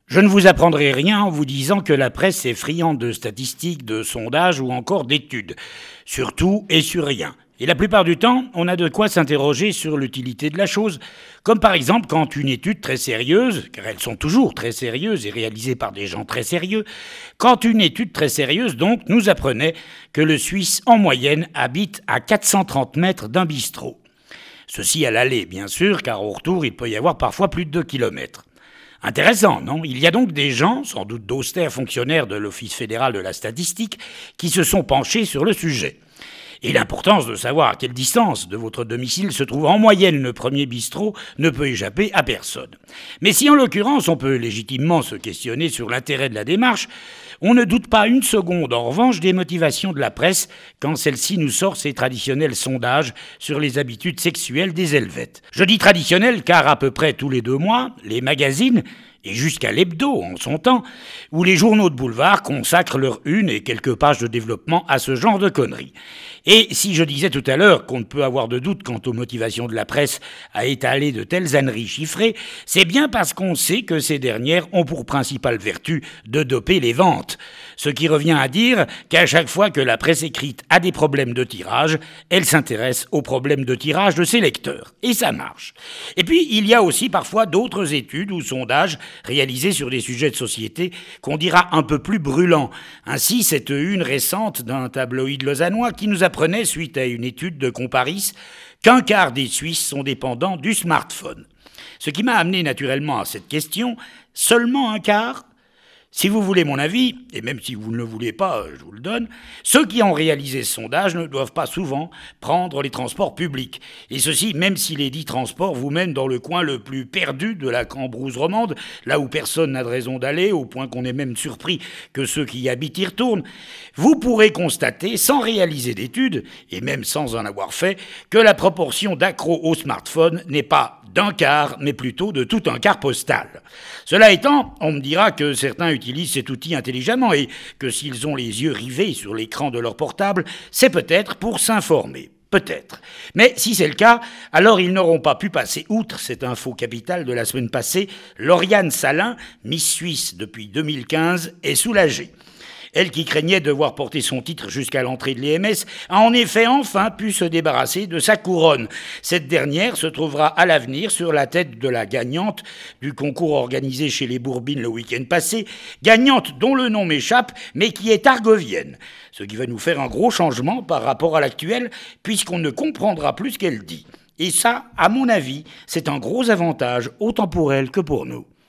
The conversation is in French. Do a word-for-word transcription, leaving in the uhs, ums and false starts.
Je ne vous apprendrai rien en vous disant que la presse est friande de statistiques, de sondages ou encore d'études. Sur tout et sur rien. Et la plupart du temps, on a de quoi s'interroger sur l'utilité de la chose. Comme par exemple quand une étude très sérieuse, car elles sont toujours très sérieuses et réalisées par des gens très sérieux, quand une étude très sérieuse donc nous apprenait que le Suisse en moyenne habite à quatre cent trente mètres d'un bistrot. Ceci à l'aller bien sûr, car au retour il peut y avoir parfois plus de deux kilomètres. Intéressant, non? Il y a donc des gens, sans doute d'austères fonctionnaires de l'Office fédéral de la statistique, qui se sont penchés sur le sujet. Et l'importance de savoir à quelle distance de votre domicile se trouve en moyenne le premier bistrot ne peut échapper à personne. Mais si en l'occurrence on peut légitimement se questionner sur l'intérêt de la démarche, on ne doute pas une seconde en revanche des motivations de la presse quand celle-ci nous sort ses traditionnels sondages sur les habitudes sexuelles des Helvètes. Je dis traditionnels car à peu près tous les deux mois, les magazines, et jusqu'à l'hebdo en son temps, où les journaux de boulevard consacrent leur une et quelques pages de développement à ce genre de conneries. Et si je disais tout à l'heure qu'on ne peut avoir de doute quant aux motivations de la presse à étaler de telles âneries chiffrées, c'est bien parce qu'on sait que ces dernières ont pour principale vertu de doper les ventes. Ce qui revient à dire qu'à chaque fois que la presse écrite a des problèmes de tirage, elle s'intéresse aux problèmes de tirage de ses lecteurs. Et ça marche. Et puis, il y a aussi parfois d'autres études ou sondages réalisés sur des sujets de société qu'on dira un peu plus brûlants. Ainsi, cette une récente d'un tabloïd lausannois qui nous apprenait, suite à une étude de Comparis, qu'un quart des Suisses sont dépendants du smartphone. Ce qui m'a amené naturellement à cette question, seulement un quart ? Si vous voulez mon avis, et même si vous ne le voulez pas, je vous le donne, ceux qui ont réalisé ce sondage ne doivent pas souvent prendre les transports publics. Et ceci, même si les dits transports vous mènent dans le coin le plus perdu de la Cambrousse romande, là où personne n'a de raison d'aller, au point qu'on est même surpris que ceux qui y habitent y retournent, vous pourrez constater, sans réaliser d'études, et même sans en avoir fait, que la proportion d'accros au smartphone n'est pas d'un quart, mais plutôt de tout un quart postal. Cela étant, on me dira que certains utilisent cet outil intelligemment et que s'ils ont les yeux rivés sur l'écran de leur portable, c'est peut-être pour s'informer. Peut-être. Mais si c'est le cas, alors ils n'auront pas pu passer outre cette info capitale de la semaine passée. Lauriane Salin, Miss Suisse depuis deux mille quinze, est soulagée. Elle qui craignait devoir porter son titre jusqu'à l'entrée de l'E M S a en effet enfin pu se débarrasser de sa couronne. Cette dernière se trouvera à l'avenir sur la tête de la gagnante du concours organisé chez les Bourbines le week-end passé, gagnante dont le nom m'échappe mais qui est argovienne. Ce qui va nous faire un gros changement par rapport à l'actuel puisqu'on ne comprendra plus ce qu'elle dit. Et ça, à mon avis, c'est un gros avantage autant pour elle que pour nous.